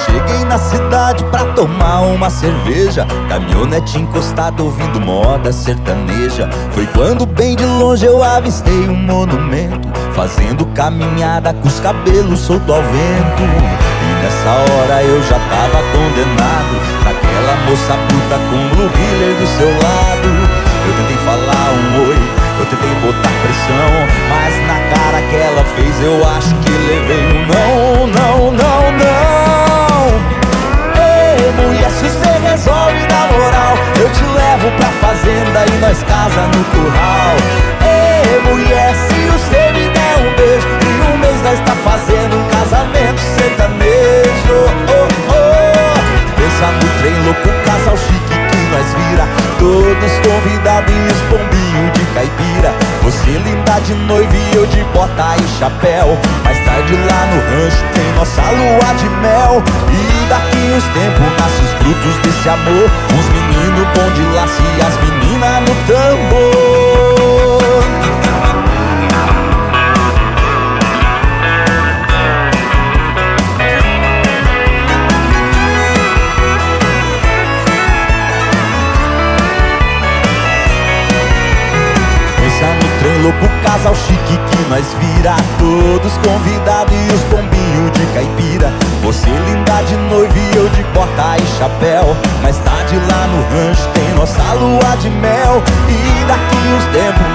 Cheguei na cidade pra tomar uma cerveja, caminhonete encostada ouvindo moda sertaneja. Foi quando bem de longe eu avistei um monumento, fazendo caminhada com os cabelos soltos ao vento. E nessa hora eu já tava condenado, naquela moça bruta com Blue Heeler do seu lado. Eu tentei falar um oi, eu tentei botar pressão, mas na cara que ela fez eu acho que levei um não, não, não, não. Ei, mulher, se você resolve na moral, eu te levo pra fazenda e nós casa no curral. Ei, mulher, se você me der um beijo, em um mês nós tá fazendo um casamento sertanejo. Oh, oh. Pensa no trem louco, casal chique que nós vira, todos convidados e os pombinhos de caipira. Você linda de noiva e eu de bota e chapéu. Mais tarde lá no rancho tem nossa lua de mel. E daqui uns tempos nascem os frutos desse amor, uns meninos bom de laço e as meninas no tambor. No trem louco, casal chique que nós vira, todos convidados e os pombinhos de caipira. Você linda de noiva e eu de bota e chapéu. Mais tarde lá no rancho tem nossa lua de mel. E daqui uns tempos